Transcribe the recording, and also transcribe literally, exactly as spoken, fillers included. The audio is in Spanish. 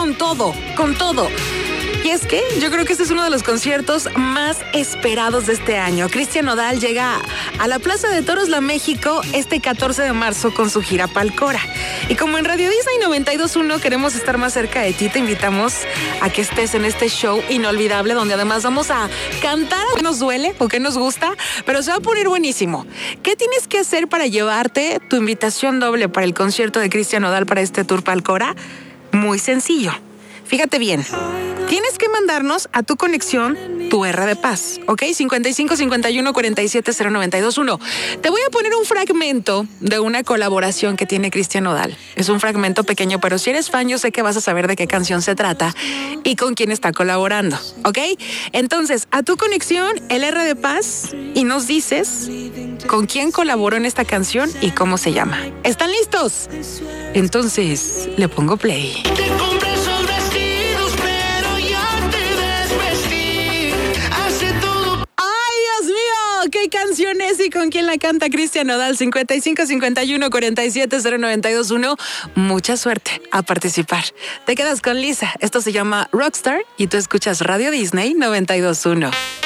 con todo, con todo. Y es que yo creo que este es uno de los conciertos más esperados de este año. Cristian Nodal llega a la Plaza de Toros La México este catorce de marzo con su gira Palcora. Y como en Radio Disney noventa y dos punto uno queremos estar más cerca de ti, te invitamos a que estés en este show inolvidable donde además vamos a cantar a que nos duele o que nos gusta, pero se va a poner buenísimo. ¿Qué tienes que hacer para llevarte tu invitación doble para el concierto de Cristian Nodal para este tour Palcora? Muy sencillo. Fíjate bien. Tienes que mandarnos a tu conexión tu R de Paz, ¿ok? cincuenta y cinco cincuenta y uno cuarenta y siete cero noventa y dos uno. Te voy a poner un fragmento de una colaboración que tiene Cristian Nodal. Es un fragmento pequeño, pero si eres fan, yo sé que vas a saber de qué canción se trata y con quién está colaborando, ¿ok? Entonces, a tu conexión, el R de Paz, y nos dices con quién colaboró en esta canción y cómo se llama. ¿Están listos? Entonces, le pongo play. ¿Qué canción es y con quién la canta Cristian Nodal? cincuenta y cinco cincuenta y uno cuarenta y siete cero noventa y dos uno. Mucha suerte a participar. Te quedas con Lisa. Esto se llama Rockstar y tú escuchas Radio Disney noventa y dos punto uno.